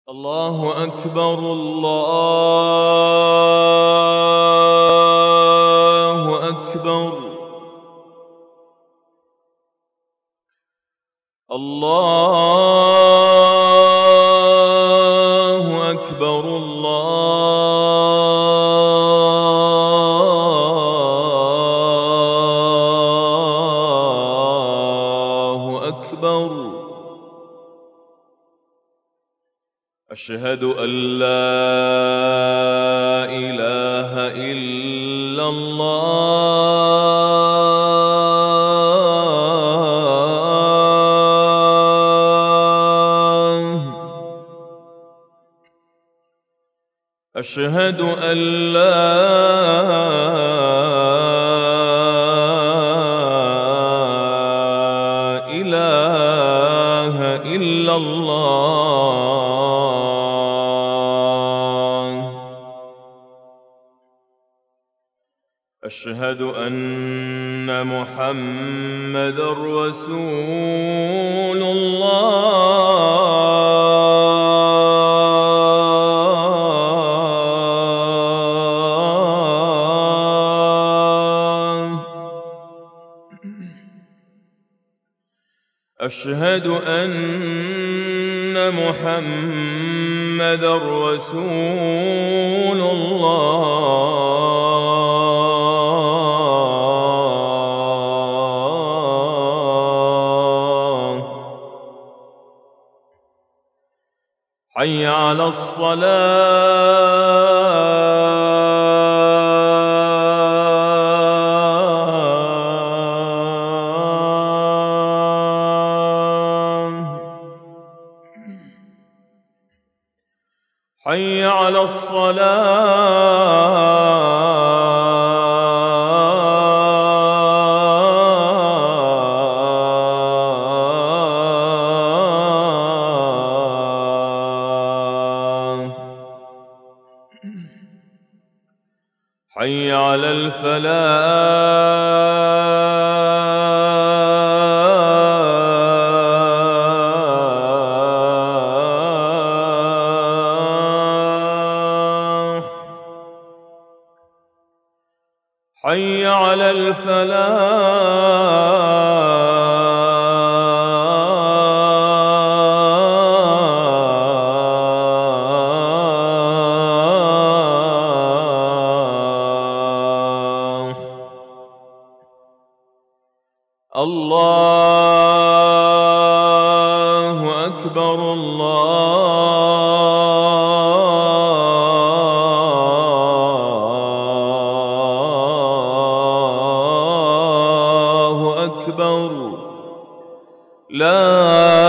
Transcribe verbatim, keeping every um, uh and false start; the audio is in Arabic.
الله أكبر الله أكبر الله أكبر الله أكبر. أشهد أن لا إله إلا الله. أشهد أن لا إله إلا الله. أشهد أن محمدًا رسول الله. أشهد أن محمدًا رسول الله. حي على الصلاة. حي على الصلاة. حي على الفلاح. حي على الفلاح. الله أكبر الله أكبر. لا